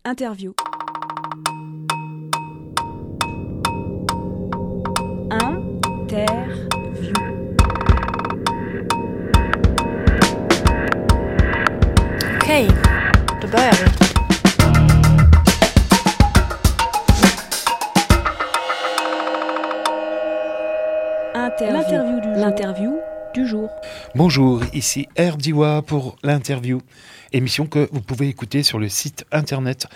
Interview. Interview. Okej, då börjar vi. L'interview du jour. Bonjour, ici RDiwa pour l'interview. Émission que vous pouvez écouter sur le site internet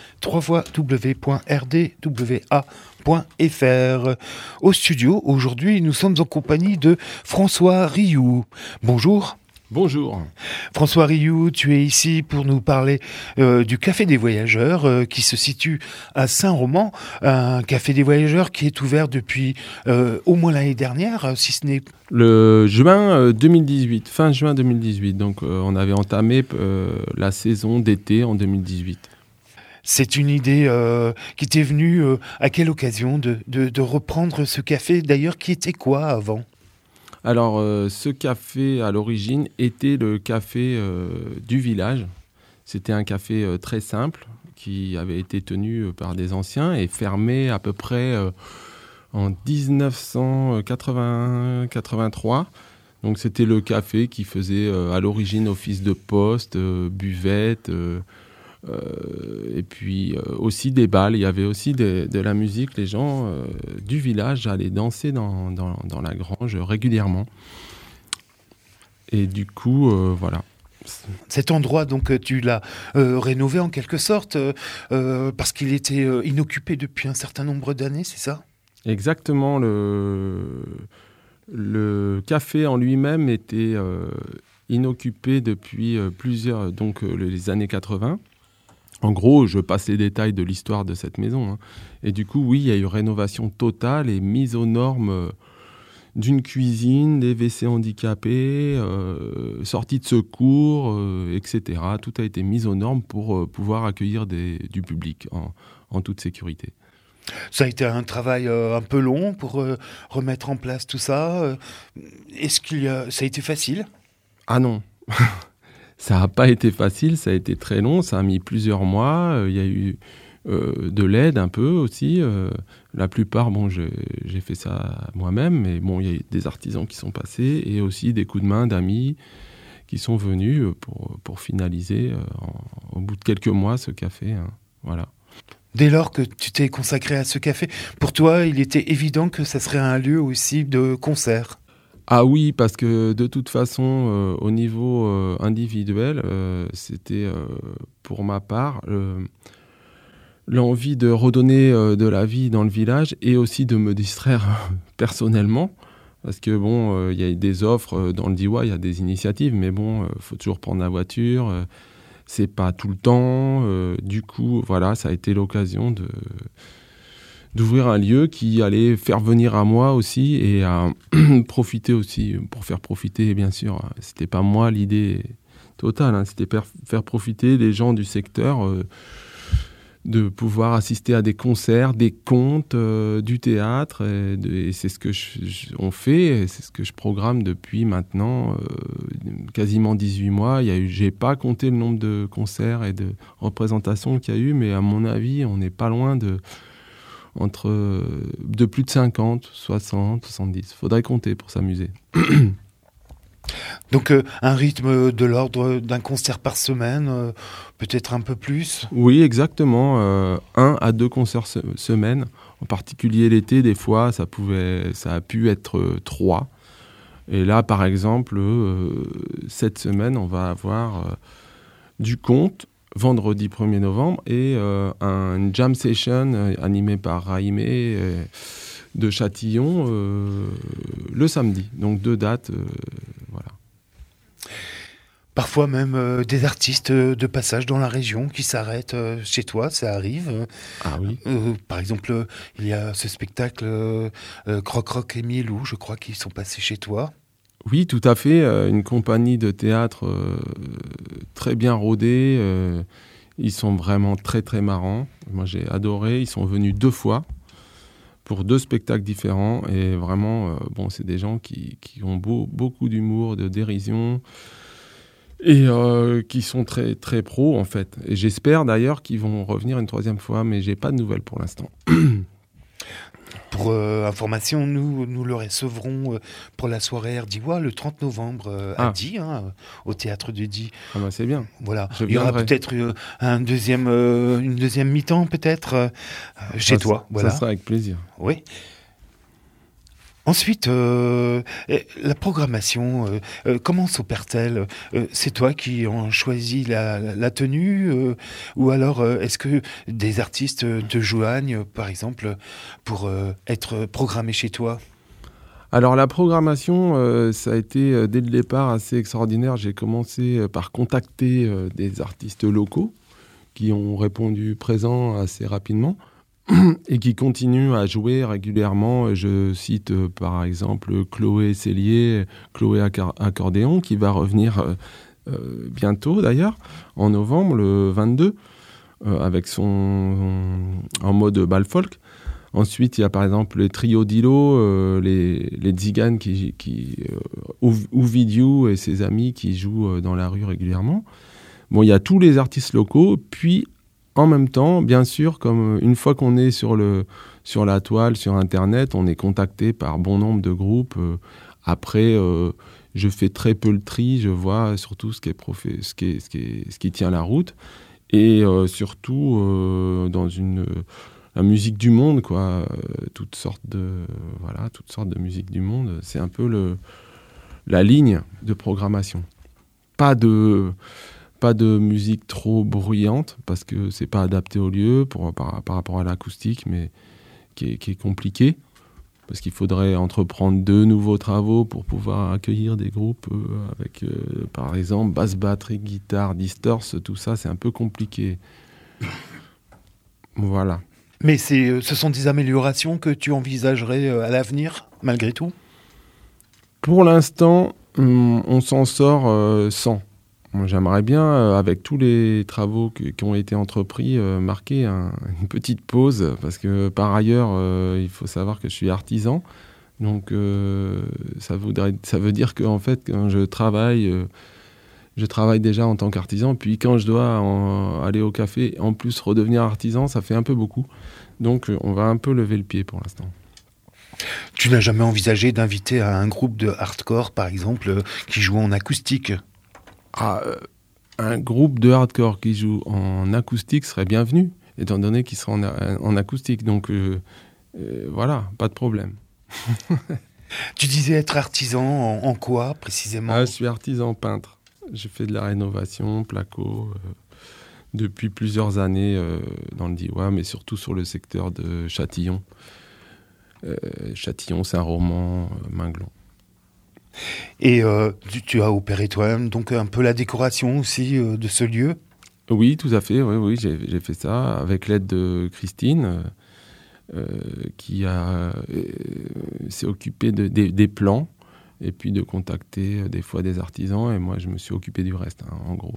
www.rdwa.fr. Au studio, aujourd'hui, nous sommes en compagnie de François Rioux. Bonjour. Bonjour. François Rioux, tu es ici pour nous parler du Café des Voyageurs qui se situe à Saint-Roman. Un Café des Voyageurs qui est ouvert depuis au moins l'année dernière, si ce n'est... Le juin 2018, fin juin 2018. Donc on avait entamé la saison d'été en 2018. C'est une idée qui t'est venue à quelle occasion de reprendre ce café, d'ailleurs, qui était quoi avant ? Alors, ce café, à l'origine, était le café du village. C'était un café très simple qui avait été tenu par des anciens et fermé à peu près en 1980-83. Donc, c'était le café qui faisait à l'origine office de poste, buvette, et puis aussi des bals. Il y avait aussi de la musique. Les gens du village allaient danser dans la grange régulièrement. Et du coup, voilà. Cet endroit, donc, tu l'as rénové en quelque sorte parce qu'il était inoccupé depuis un certain nombre d'années, c'est ça ? Exactement. Le café en lui-même était inoccupé depuis les années 80. En gros, je passe les détails de l'histoire de cette maison. Et du coup, oui, il y a eu rénovation totale et mise aux normes d'une cuisine, des WC handicapés, sortie de secours, etc. Tout a été mis aux normes pour pouvoir accueillir du public en toute sécurité. Ça a été un travail un peu long pour remettre en place tout ça. Ça a été facile ? Ah non. Ça n'a pas été facile, ça a été très long, ça a mis plusieurs mois. Il y a eu de l'aide un peu aussi. La plupart, j'ai fait ça moi-même, mais bon, il y a eu des artisans qui sont passés et aussi des coups de main d'amis qui sont venus pour finaliser au bout de quelques mois ce café. Voilà. Dès lors que tu t'es consacré à ce café, pour toi, il était évident que ça serait un lieu aussi de concert ? Ah oui, parce que de toute façon, au niveau individuel, c'était pour ma part l'envie de redonner de la vie dans le village et aussi de me distraire personnellement. Parce que il y a des offres dans le Diwa, il y a des initiatives, mais faut toujours prendre la voiture, c'est pas tout le temps. Du coup, voilà, ça a été l'occasion d'ouvrir un lieu qui allait faire venir à moi aussi et à profiter aussi, pour faire profiter, bien sûr. C'était pas moi l'idée totale, c'était faire profiter les gens du secteur de pouvoir assister à des concerts, des contes, du théâtre. Et c'est ce que on fait, et c'est ce que je programme depuis maintenant quasiment 18 mois. J'ai pas compté le nombre de concerts et de représentations qu'il y a eu, mais à mon avis, on n'est pas loin de plus de 50, 60, 70. Faudrait compter pour s'amuser. Donc un rythme de l'ordre d'un concert par semaine, peut-être un peu plus ? Oui, exactement. 1 à 2 concerts semaine. En particulier l'été, des fois, ça a pu être 3. Et là, par exemple, cette semaine, on va avoir du conte, vendredi 1er novembre, et un jam session animé par Raïmé de Châtillon le samedi. Donc 2 dates, voilà. Parfois même des artistes de passage dans la région qui s'arrêtent chez toi, ça arrive. Ah oui. Par exemple, il y a ce spectacle Croc-Roc et Mielou, je crois, qui sont passés chez toi. Oui, tout à fait. Une compagnie de théâtre très bien rodée. Ils sont vraiment très, très marrants. Moi, j'ai adoré. Ils sont venus 2 fois pour 2 spectacles différents. Et vraiment, c'est des gens qui ont beaucoup d'humour, de dérision. et qui sont très, très pros, en fait. Et j'espère d'ailleurs qu'ils vont revenir une troisième fois, mais j'ai pas de nouvelles pour l'instant. Pour information, nous le recevrons pour la soirée Air d'Ivoire le 30 novembre à Die, au théâtre de Die. Ah bah c'est bien. Voilà. Je Il y aura viendrai. peut-être une deuxième mi-temps peut-être chez toi. Voilà. Ça sera avec plaisir. Oui. Ensuite, la programmation, comment s'opère-t-elle C'est toi qui en choisis la tenue ou alors est-ce que des artistes te joignent, par exemple, pour être programmés chez toi? Alors la programmation, ça a été dès le départ assez extraordinaire. J'ai commencé par contacter des artistes locaux qui ont répondu présents assez rapidement et qui continuent à jouer régulièrement. Je cite par exemple Chloé Cellier, Chloé Accordéon, qui va revenir bientôt d'ailleurs, en novembre, le 22, avec en mode bal folk. Ensuite, il y a par exemple les trios d'Ilo, les Tziganes Ovidiu et ses amis qui jouent dans la rue régulièrement. Bon, il y a tous les artistes locaux, puis en même temps, bien sûr, comme une fois qu'on est sur la toile, sur Internet, on est contacté par bon nombre de groupes. Après, je fais très peu le tri, je vois surtout ce qui tient la route, et surtout dans la musique du monde, quoi, toutes sortes de musique du monde. C'est un peu la ligne de programmation. Pas de musique trop bruyante, parce que c'est pas adapté au lieu par rapport à l'acoustique, mais qui est compliqué, parce qu'il faudrait entreprendre 2 nouveaux travaux pour pouvoir accueillir des groupes avec, par exemple, basse, batterie, guitare, distorse, tout ça, c'est un peu compliqué. Voilà. Mais ce sont des améliorations que tu envisagerais à l'avenir, malgré tout? Pour l'instant, on s'en sort sans. Moi, j'aimerais bien, avec tous les travaux qui ont été entrepris, marquer une petite pause, parce que par ailleurs, il faut savoir que je suis artisan. Donc, ça veut dire qu'en fait, quand je travaille déjà en tant qu'artisan. Puis quand je dois aller au café, en plus redevenir artisan, ça fait un peu beaucoup. Donc, on va un peu lever le pied pour l'instant. Tu n'as jamais envisagé d'inviter un groupe de hardcore, par exemple, qui joue en acoustique? Un groupe de hardcore qui joue en acoustique serait bienvenu, étant donné qu'il sera en acoustique. Donc voilà, pas de problème. Tu disais être artisan en quoi précisément? Je suis artisan peintre. Je fais de la rénovation, placo, depuis plusieurs années dans le Diois, mais surtout sur le secteur de Châtillon. Châtillon, Saint-Roman, Minglon. Et tu as opéré toi-même donc un peu la décoration aussi de ce lieu? Oui, tout à fait. Oui, j'ai fait ça avec l'aide de Christine, qui s'est occupée des plans et puis de contacter des fois des artisans. Et moi, je me suis occupé du reste, en gros.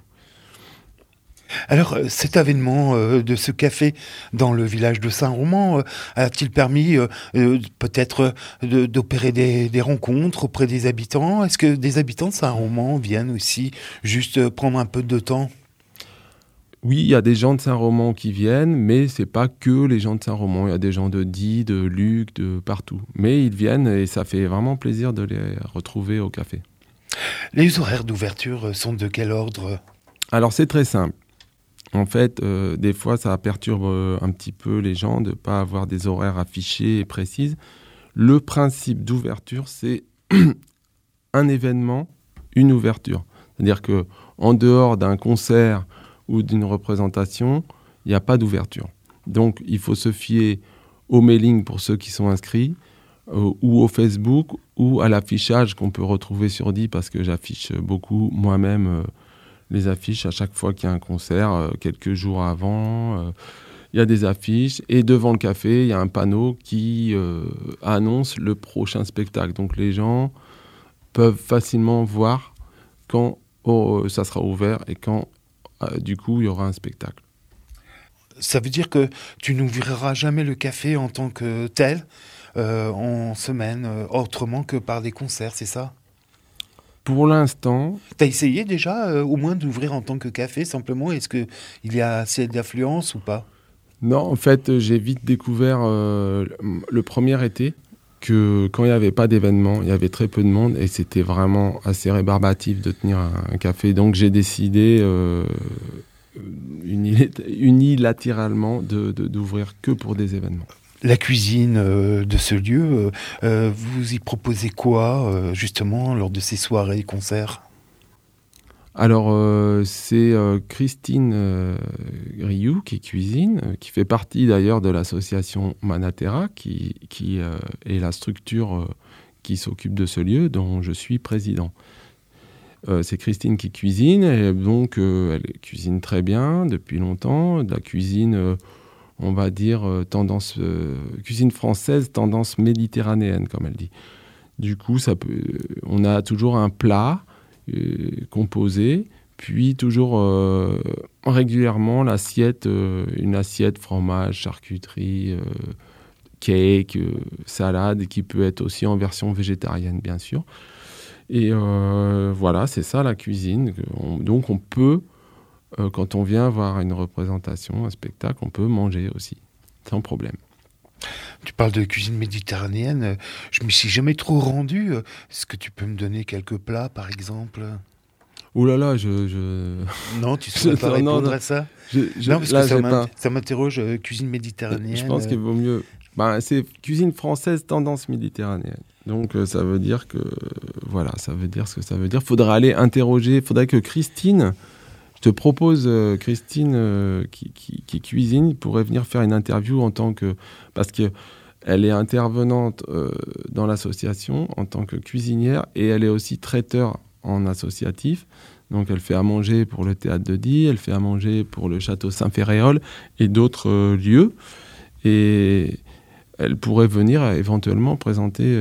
Alors, cet avènement de ce café dans le village de Saint-Roman a-t-il permis peut-être d'opérer des rencontres auprès des habitants? Est-ce que des habitants de Saint-Roman viennent aussi juste prendre un peu de temps? Oui, il y a des gens de Saint-Roman qui viennent, mais c'est pas que les gens de Saint-Roman. Il y a des gens de Die, de Luc, de partout. Mais ils viennent et ça fait vraiment plaisir de les retrouver au café. Les horaires d'ouverture sont de quel ordre? Alors, c'est très simple. En fait, des fois, ça perturbe un petit peu les gens de ne pas avoir des horaires affichés et précises. Le principe d'ouverture, c'est un événement, une ouverture. C'est-à-dire qu'en dehors d'un concert ou d'une représentation, il n'y a pas d'ouverture. Donc, il faut se fier au mailing pour ceux qui sont inscrits, ou au Facebook, ou à l'affichage qu'on peut retrouver sur Die, parce que j'affiche beaucoup moi-même les affiches à chaque fois qu'il y a un concert, quelques jours avant. Il y a des affiches et devant le café, il y a un panneau qui annonce le prochain spectacle. Donc les gens peuvent facilement voir quand ça sera ouvert et quand, du coup, il y aura un spectacle. Ça veut dire que tu n'ouvriras jamais le café en tant que tel en semaine, autrement que par des concerts, c'est ça ? Pour l'instant... T'as essayé déjà au moins d'ouvrir en tant que café simplement? Est-ce qu'il y a assez d'affluence ou pas? Non, en fait, j'ai vite découvert le premier été que quand il n'y avait pas d'événement, il y avait très peu de monde et c'était vraiment assez rébarbatif de tenir un café. Donc j'ai décidé unilatéralement d'ouvrir que pour des événements. La cuisine de ce lieu, vous y proposez quoi justement lors de ces soirées et concerts? Alors, c'est Christine Rioux qui cuisine, qui fait partie d'ailleurs de l'association Manatera, qui est la structure qui s'occupe de ce lieu, dont je suis président. C'est Christine qui cuisine, et donc elle cuisine très bien depuis longtemps. De la cuisine, on va dire, cuisine française, tendance méditerranéenne, comme elle dit. Du coup, on a toujours un plat composé, puis toujours régulièrement une assiette fromage, charcuterie, cake, salade, qui peut être aussi en version végétarienne bien sûr. Et voilà, c'est ça la cuisine. Donc on peut, quand on vient voir une représentation, un spectacle, on peut manger aussi, sans problème. Tu parles de cuisine méditerranéenne, je ne m'y suis jamais trop rendu. Est-ce que tu peux me donner quelques plats, par exemple? Ouh là là, Non, tu ne saurais pas répondre à ça? Non, parce que ça m'interroge, cuisine méditerranéenne. Je pense qu'il vaut mieux... c'est cuisine française, tendance méditerranéenne. Donc ça veut dire que... Voilà, ça veut dire ce que ça veut dire. Faudra aller interroger, faudrait que Christine... Je te propose, Christine, qui cuisine, pourrait venir faire une interview en tant que... Parce qu'elle est intervenante dans l'association en tant que cuisinière et elle est aussi traiteur en associatif. Donc elle fait à manger pour le Théâtre de Die, elle fait à manger pour le Château Saint-Ferréol et d'autres lieux. Et elle pourrait venir éventuellement présenter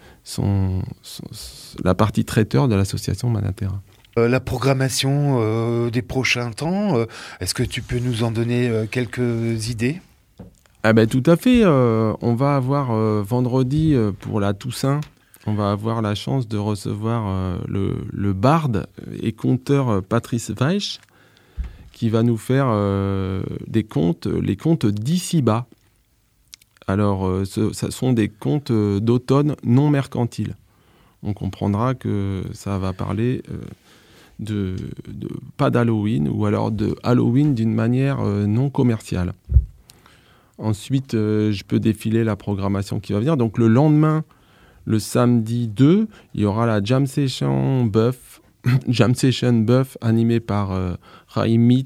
la partie traiteur de l'association Manatera. La programmation des prochains temps, est-ce que tu peux nous en donner quelques idées? Tout à fait. On va avoir vendredi pour la Toussaint, on va avoir la chance de recevoir le barde et conteur Patrice Weich qui va nous faire les contes d'ici-bas. Alors, ce sont des contes d'automne non mercantiles. On comprendra que ça va parler... pas d'Halloween, ou alors de Halloween d'une manière non commerciale. Ensuite, je peux défiler la programmation qui va venir. Donc le lendemain, le samedi 2, il y aura la Jam Session Buff animée par Jaime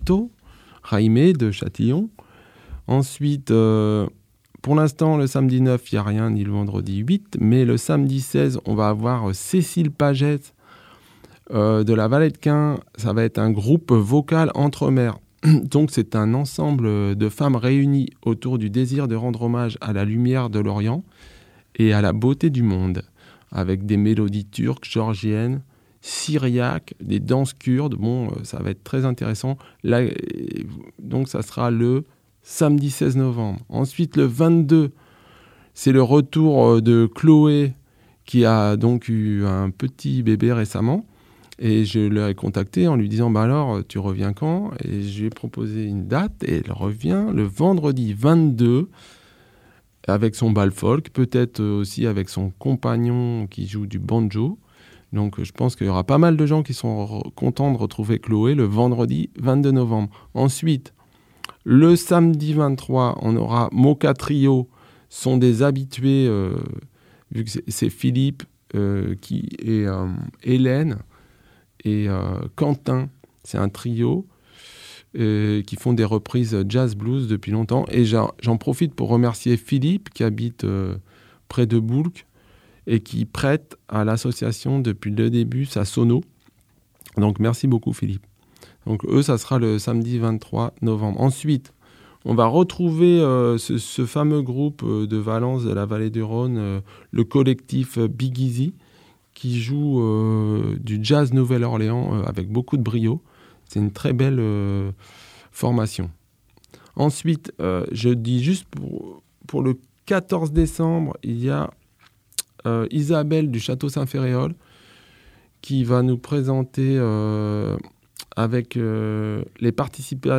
de Châtillon. Ensuite, pour l'instant, le samedi 9, il n'y a rien, ni le vendredi 8, mais le samedi 16, on va avoir Cécile Pagette de la Vallée de Quin. Ça va être un groupe vocal entre mères. Donc c'est un ensemble de femmes réunies autour du désir de rendre hommage à la lumière de l'Orient et à la beauté du monde, avec des mélodies turques, georgiennes, syriaques, des danses kurdes. Bon, ça va être très intéressant. Là, donc ça sera le samedi 16 novembre. Ensuite, le 22, c'est le retour de Chloé, qui a donc eu un petit bébé récemment. Et je l'ai contactée en lui disant alors, tu reviens quand? Et je lui ai proposé une date et elle revient le vendredi 22 avec son bal folk, peut-être aussi avec son compagnon qui joue du banjo. Donc je pense qu'il y aura pas mal de gens qui sont contents de retrouver Chloé le vendredi 22 novembre. Ensuite, le samedi 23, on aura Mocha Trio, sont des habitués, vu que c'est Philippe qui est Hélène et Quentin, c'est un trio qui font des reprises jazz blues depuis longtemps. Et j'en profite pour remercier Philippe qui habite près de Boulques et qui prête à l'association depuis le début sa sono. Donc merci beaucoup Philippe. Donc eux, ça sera le samedi 23 novembre. Ensuite, on va retrouver ce fameux groupe de Valence, de la vallée du Rhône, le collectif Big Easy, qui joue du jazz Nouvelle-Orléans avec beaucoup de brio. C'est une très belle formation. Ensuite, je dis juste pour le 14 décembre, il y a Isabelle du Château Saint-Ferréol qui va nous présenter avec les participants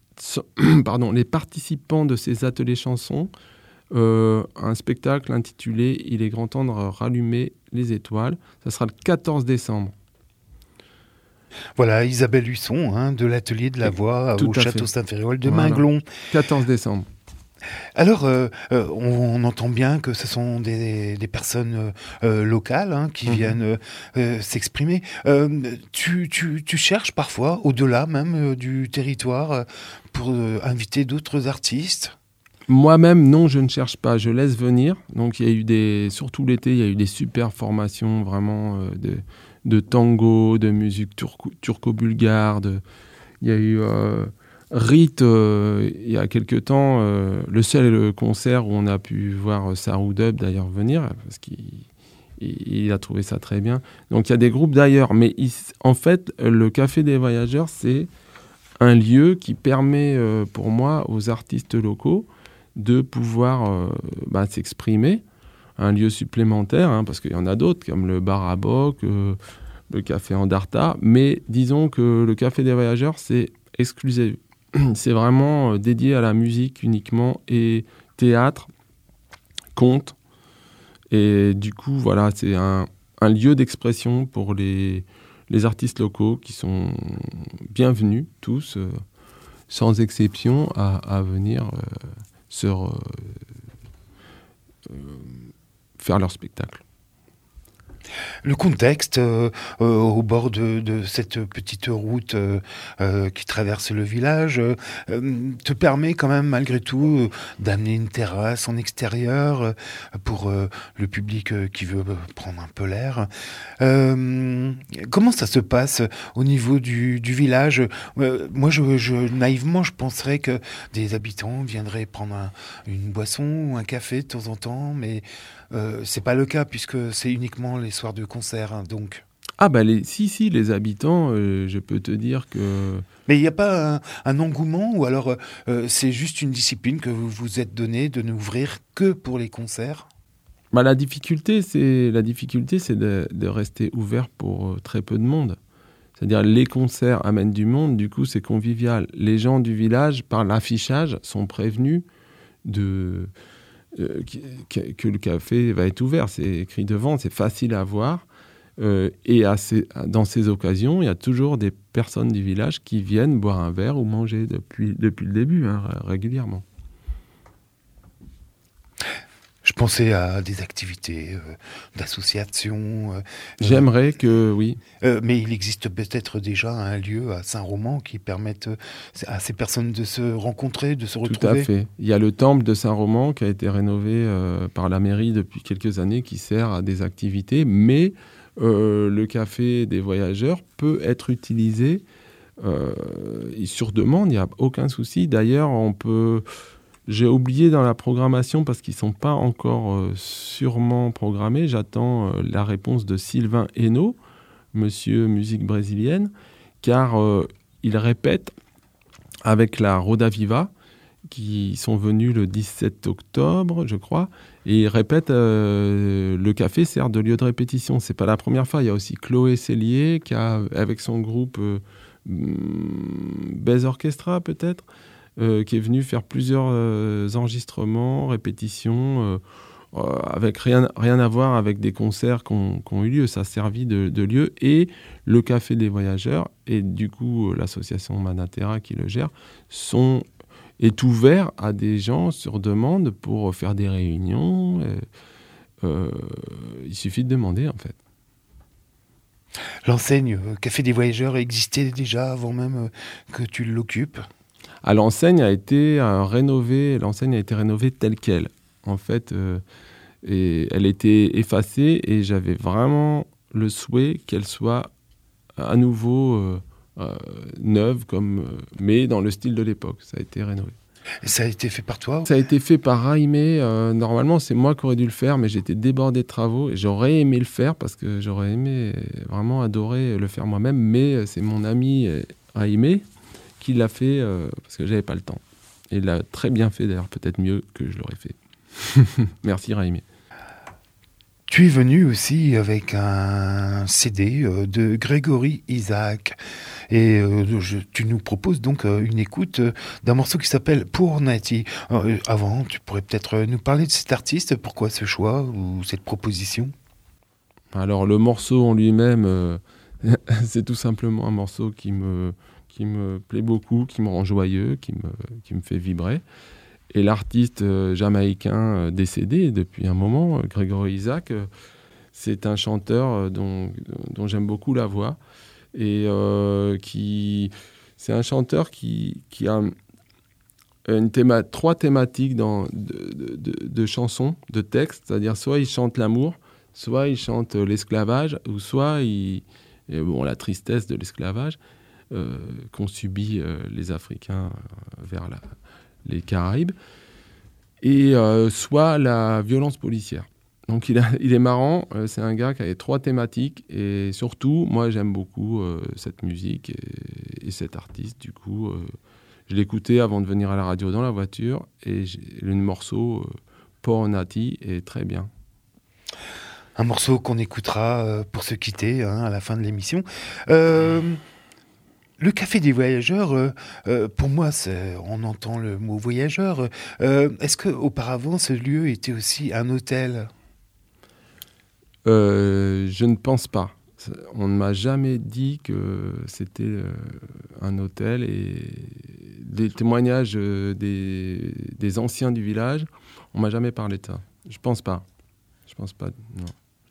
de ces ateliers chansons un spectacle intitulé « Il est grand temps de rallumer les étoiles ». Ça sera le 14 décembre. Voilà, Isabelle Husson, de l'Atelier de la Voix au Château Saint-Féréol de Minglon. 14 décembre. Alors, on entend bien que ce sont des personnes locales qui viennent s'exprimer. Tu cherches parfois, au-delà même du territoire, pour inviter d'autres artistes ? Moi-même, non, je ne cherche pas, je laisse venir. Donc, il y a eu surtout l'été, il y a eu des super formations vraiment de tango, de musique turco-bulgare. Il y a eu Rite, il y a quelques temps, le seul concert où on a pu voir Sarou Dub d'ailleurs venir, parce qu'il a trouvé ça très bien. Donc, il y a des groupes d'ailleurs. Mais en fait, le Café des Voyageurs, c'est un lieu qui permet pour moi aux artistes locaux de pouvoir s'exprimer, un lieu supplémentaire, parce qu'il y en a d'autres, comme le Bar à Boc, le Café Andarta, mais disons que le Café des Voyageurs, c'est exclusif. C'est vraiment dédié à la musique uniquement, et théâtre, conte, et du coup, voilà, c'est un lieu d'expression pour les artistes locaux qui sont bienvenus, tous, sans exception, à venir faire leur spectacle. Le contexte au bord de cette petite route qui traverse le village te permet quand même malgré tout d'amener une terrasse en extérieur pour le public qui veut prendre un peu l'air. Comment ça se passe au niveau du village ? Moi, naïvement, je penserais que des habitants viendraient prendre une boisson ou un café de temps en temps, mais c'est pas le cas puisque c'est uniquement les soirs de concert, donc. Ah si, les habitants, je peux te dire que... Mais il n'y a pas un engouement ou alors c'est juste une discipline que vous vous êtes donnée de n'ouvrir que pour les concerts ? La difficulté, c'est de rester ouvert pour très peu de monde. C'est-à-dire les concerts amènent du monde, du coup c'est convivial. Les gens du village, par l'affichage, sont prévenus que le café va être ouvert. C'est écrit devant, c'est facile à voir. Et dans ces occasions, il y a toujours des personnes du village qui viennent boire un verre ou manger depuis le début, régulièrement. Je pensais à des activités d'association. J'aimerais que, oui. Mais il existe peut-être déjà un lieu à Saint-Roman qui permette à ces personnes de se rencontrer, de se retrouver. Tout à fait. Il y a le temple de Saint-Roman qui a été rénové par la mairie depuis quelques années, qui sert à des activités, mais le Café des Voyageurs peut être utilisé sur demande, il n'y a aucun souci. D'ailleurs, j'ai oublié dans la programmation parce qu'ils ne sont pas encore sûrement programmés. J'attends la réponse de Sylvain Hainaut, monsieur musique brésilienne, car il répète avec la Roda Viva, qui sont venus le 17 octobre, je crois, et il répète le café sert de lieu de répétition. C'est pas la première fois. Il y a aussi Chloé Cellier qui a, avec son groupe Bass Orchestra peut-être, qui est venu faire plusieurs enregistrements, répétitions, avec rien à voir avec des concerts qui ont eu lieu. Ça a servi de lieu. Et le Café des Voyageurs, et du coup l'association Manatera qui le gère, est ouvert à des gens sur demande pour faire des réunions. Il suffit de demander, en fait. L'enseigne Café des Voyageurs existait déjà avant même que tu l'occupes ? L'enseigne a été rénovée telle qu'elle. En fait, et elle était effacée et j'avais vraiment le souhait qu'elle soit à nouveau neuve, mais dans le style de l'époque. Ça a été rénové. Et ça a été fait par toi ? Ça a été fait par Raimé. Normalement, c'est moi qui aurais dû le faire, mais j'étais débordé de travaux. Et j'aurais aimé le faire parce que j'aurais aimé, vraiment adoré le faire moi-même. Mais c'est mon ami Raimé qui l'a fait parce que j'avais pas le temps. Et il l'a très bien fait, d'ailleurs, peut-être mieux que je l'aurais fait. Merci Raimé. Tu es venu aussi avec un CD de Grégory Isaac et tu nous proposes donc une écoute d'un morceau qui s'appelle Pour Nati. Avant, tu pourrais peut-être nous parler de cet artiste, pourquoi ce choix ou cette proposition? Alors le morceau en lui-même, c'est tout simplement un morceau qui me plaît beaucoup, qui me rend joyeux, qui me fait vibrer. Et l'artiste jamaïcain décédé depuis un moment, Grégory Isaac, c'est un chanteur dont j'aime beaucoup la voix. Et c'est un chanteur qui a trois thématiques de chansons, de textes. C'est-à-dire soit il chante l'amour, soit il chante l'esclavage, ou soit la tristesse de l'esclavage qu'ont subi les Africains vers les Caraïbes, et soit la violence policière. Donc il est marrant, c'est un gars qui a les trois thématiques, et surtout, moi j'aime beaucoup cette musique et cet artiste. Du coup, je l'écoutais avant de venir à la radio dans la voiture, et le morceau Pour Nati est très bien. Un morceau qu'on écoutera pour se quitter à la fin de l'émission. Le Café des Voyageurs, pour moi, on entend le mot voyageur. Est-ce qu'auparavant, ce lieu était aussi un hôtel ? Je ne pense pas. On ne m'a jamais dit que c'était un hôtel, et des témoignages des anciens du village, on ne m'a jamais parlé de ça. Je pense pas, non.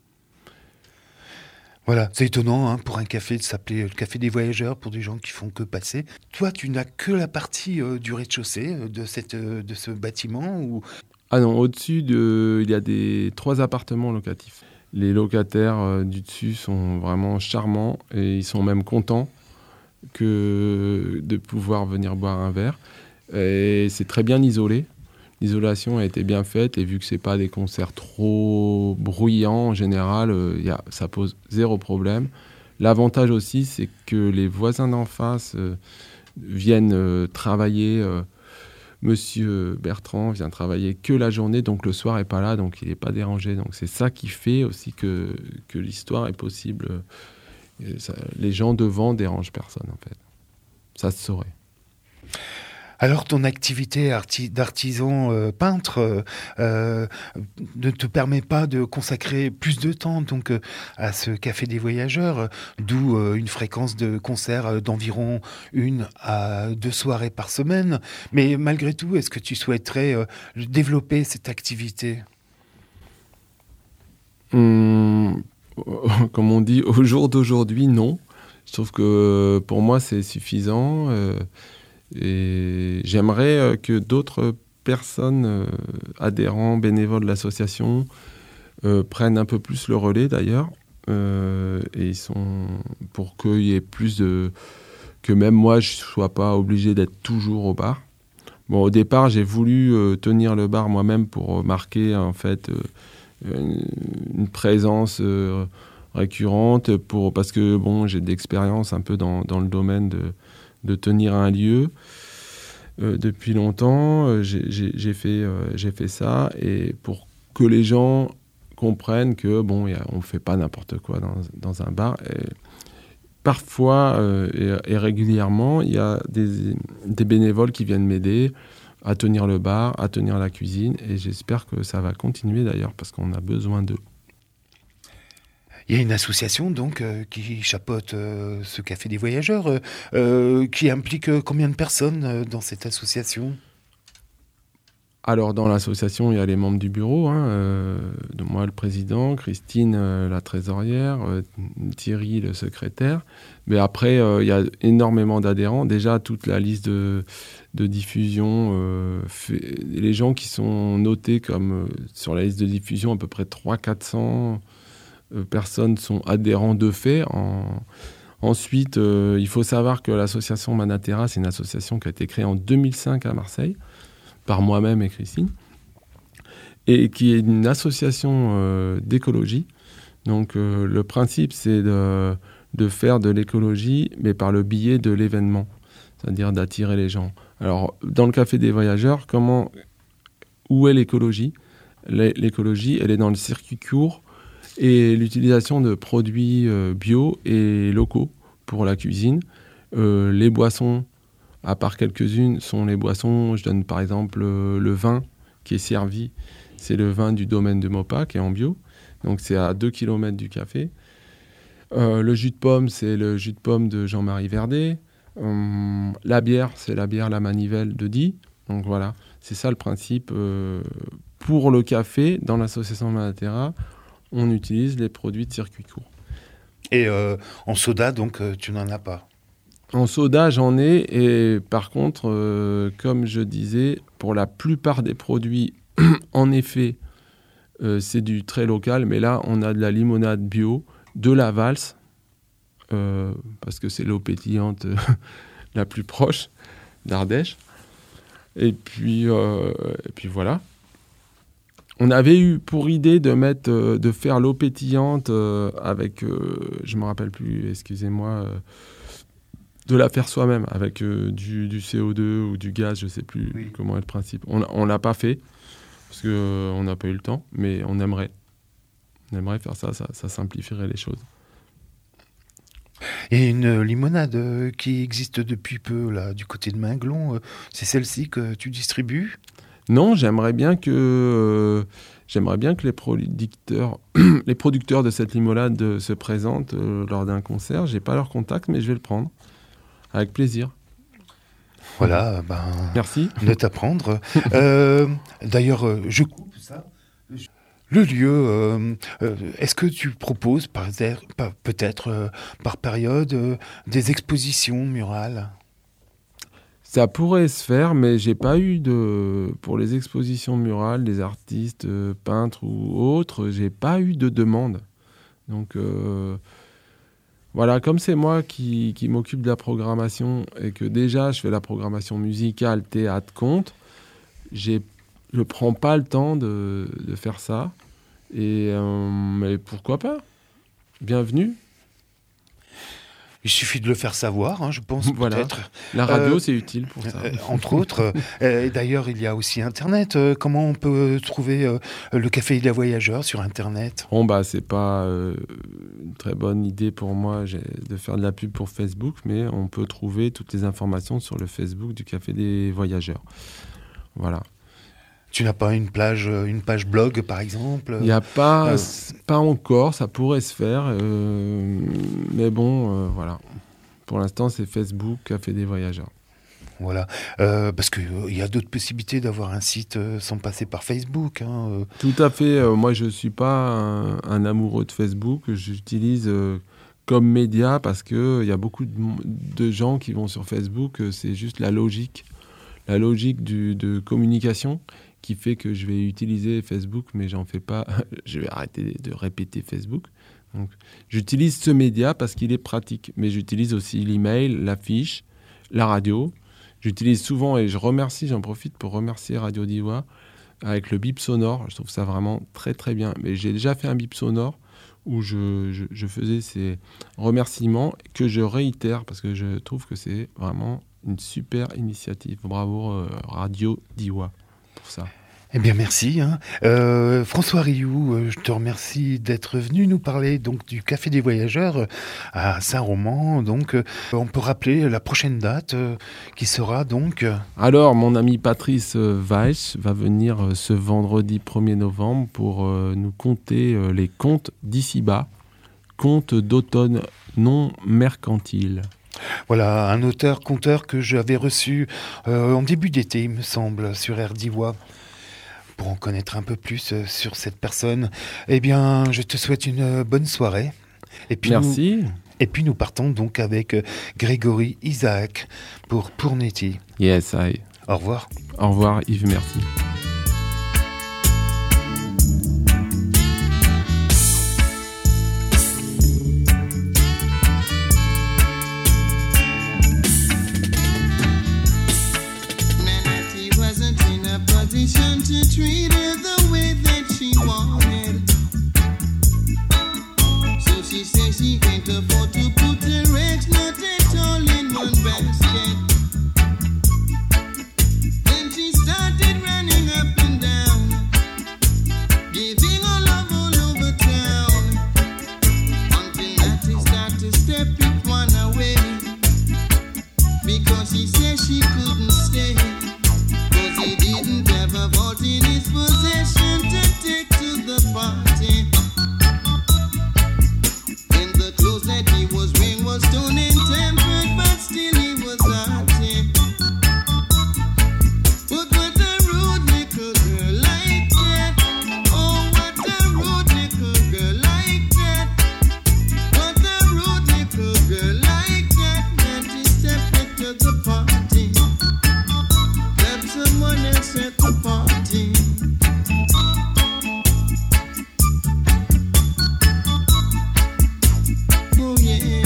Voilà, c'est étonnant pour un café de s'appeler le Café des Voyageurs pour des gens qui font que passer. Toi, tu n'as que la partie du rez-de-chaussée de ce bâtiment ou... Ah non, au-dessus, il y a 3 appartements locatifs. Les locataires du dessus sont vraiment charmants, et ils sont même contents de pouvoir venir boire un verre. Et c'est très bien isolé. L'isolation a été bien faite, et vu que ce n'est pas des concerts trop bruyants, en général, ça pose 0 problème. L'avantage aussi, c'est que les voisins d'en face viennent travailler. Monsieur Bertrand vient travailler que la journée, donc le soir n'est pas là, donc il n'est pas dérangé. Donc c'est ça qui fait aussi que l'histoire est possible. Les gens devant dérangent personne, en fait. Ça se saurait. Alors, ton activité d'artisan peintre ne te permet pas de consacrer plus de temps donc à ce Café des Voyageurs, d'où une fréquence de concerts d'environ 1 à 2 soirées par semaine. Mais malgré tout, est-ce que tu souhaiterais développer cette activité ? Comme on dit, au jour d'aujourd'hui, non. Je trouve que pour moi, c'est suffisant. Et j'aimerais que d'autres personnes, adhérents, bénévoles de l'association, prennent un peu plus le relais d'ailleurs, et pour qu'il y ait plus que même moi je ne sois pas obligé d'être toujours au bar. Bon, au départ, j'ai voulu tenir le bar moi-même pour marquer en fait une présence récurrente, parce que bon, j'ai d'expérience un peu dans le domaine de tenir un lieu depuis longtemps. J'ai fait ça, et pour que les gens comprennent que bon, on fait pas n'importe quoi dans un bar. Et parfois et régulièrement, il y a des bénévoles qui viennent m'aider à tenir le bar, à tenir la cuisine, et j'espère que ça va continuer d'ailleurs, parce qu'on a besoin d'eux. Il y a une association donc qui chapeaute ce Café des Voyageurs, qui implique combien de personnes dans cette association ? Alors dans l'association, il y a les membres du bureau, moi le président, Christine la trésorière, Thierry le secrétaire. Mais après, il y a énormément d'adhérents. Déjà, toute la liste de diffusion, les gens qui sont notés comme sur la liste de diffusion, à peu près 300-400 personnes sont adhérents de fait. Ensuite, il faut savoir que l'association Manatera, c'est une association qui a été créée en 2005 à Marseille, par moi-même et Christine, et qui est une association d'écologie. Donc le principe, c'est de faire de l'écologie, mais par le biais de l'événement, c'est-à-dire d'attirer les gens. Alors, dans le Café des Voyageurs, où est l'écologie ? L'écologie, elle est dans le circuit court et l'utilisation de produits bio et locaux pour la cuisine. Les boissons, à part quelques-unes, sont les boissons, je donne par exemple le vin qui est servi, c'est le vin du domaine de Maupas qui est en bio, donc c'est à 2 km du café. Le jus de pomme, c'est le jus de pomme de Jean-Marie Verdet. La bière, c'est la bière La Manivelle de Die. Donc voilà, c'est ça le principe. Pour le café, dans l'association Manatera, on utilise les produits de circuit court. Et en soda, donc, tu n'en as pas? En soda, j'en ai. Et par contre, comme je disais, pour la plupart des produits, en effet, c'est du très local. Mais là, on a de la limonade bio, de la valse, parce que c'est l'eau pétillante la plus proche d'Ardèche. Et puis voilà. On avait eu pour idée de faire l'eau pétillante avec, je ne me rappelle plus, excusez-moi, de la faire soi-même avec du CO2 ou du gaz, je ne sais plus comment est le principe. On ne l'a pas fait parce qu'on n'a pas eu le temps, mais on aimerait. On aimerait faire ça simplifierait les choses. Et une limonade qui existe depuis peu, là, du côté de Minglon, c'est celle-ci que tu distribues? Non, j'aimerais bien que les producteurs de cette limonade se présentent lors d'un concert. J'ai pas leur contact, mais je vais le prendre avec plaisir. Voilà, merci. De t'apprendre. D'ailleurs, je coupe ça. Le lieu, est-ce que tu proposes peut-être par période des expositions murales? Ça pourrait se faire, mais j'ai pas eu pour les expositions murales, des artistes, peintres ou autres, j'ai pas eu de demande. Donc voilà, comme c'est moi qui m'occupe de la programmation et que déjà je fais la programmation musicale, théâtre, conte, je prends pas le temps de faire ça. Mais pourquoi pas? Bienvenue. Il suffit de le faire savoir, je pense, voilà. Peut-être. La radio, c'est utile pour ça. Entre autres. D'ailleurs, il y a aussi Internet. Comment on peut trouver le Café des Voyageurs sur Internet? C'est pas une très bonne idée pour moi de faire de la pub pour Facebook, mais on peut trouver toutes les informations sur le Facebook du Café des Voyageurs. Voilà. Tu n'as pas une page blog, par exemple? Il n'y a pas encore, ça pourrait se faire. Mais bon, voilà. Pour l'instant, c'est Facebook, Café des Voyageurs. Voilà. Parce qu'il y a d'autres possibilités d'avoir un site sans passer par Facebook. Tout à fait. Moi, je ne suis pas un amoureux de Facebook. J'utilise comme média parce qu'il y a beaucoup de gens qui vont sur Facebook. C'est juste la logique de communication qui fait que je vais utiliser Facebook, mais j'en fais pas. Je vais arrêter de répéter Facebook. Donc, j'utilise ce média parce qu'il est pratique, mais j'utilise aussi l'email, l'affiche, la radio. J'utilise souvent et j'en profite pour remercier Radio Diwa avec le bip sonore. Je trouve ça vraiment très très bien. Mais j'ai déjà fait un bip sonore où je faisais ces remerciements que je réitère parce que je trouve que c'est vraiment une super initiative. Bravo Radio Diwa pour ça. Eh bien, merci. François Rioux, je te remercie d'être venu nous parler donc du Café des Voyageurs à Saint-Roman. Donc, on peut rappeler la prochaine date qui sera donc... Alors, mon ami Patrice Weiss va venir ce vendredi 1er novembre pour nous conter les contes d'ici-bas, contes d'automne non mercantiles. Voilà, un auteur-conteur que j'avais reçu en début d'été, il me semble, sur RDiwa. Pour en connaître un peu plus sur cette personne, eh bien, je te souhaite une bonne soirée. Et puis merci. Puis nous partons donc avec Grégory Isaac pour Pournetti. Yes, Au revoir. Au revoir Yves, merci. To treat her the way that she wanted, so she said she can't afford to put her eggs not at all in one basket. Then she started running up and down, giving her love all over town. his possession to take to the party. In the clothes that he was wearing was stone and tempered, but still he was arty. But what a rude little girl like that. Oh, what a rude little girl like that. What a rude little girl like that. That he stepped into the party. Let someone else at the party. Oh yeah.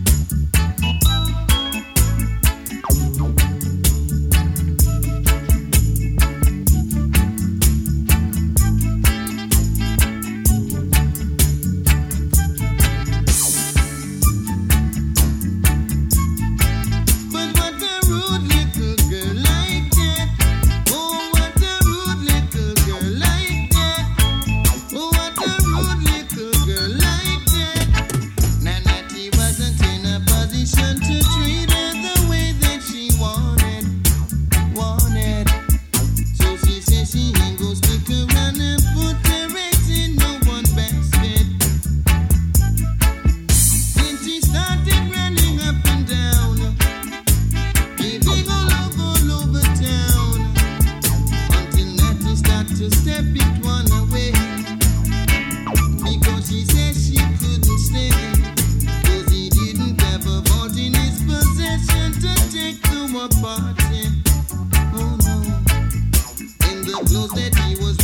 But what a rude little girl like that. Oh, what a rude little girl like that. Oh, what a rude little girl like that. Now that he wasn't in a position to treat her the way that she wanted. So she said she ain't gonna stick around and put her eggs in no one basket. Then she started running up and down, giving all over town, until Natty started to step it one away. Because she said she couldn't stay, 'cause he didn't have a vault in his possession to take to a party. Oh no. In the clothes that he was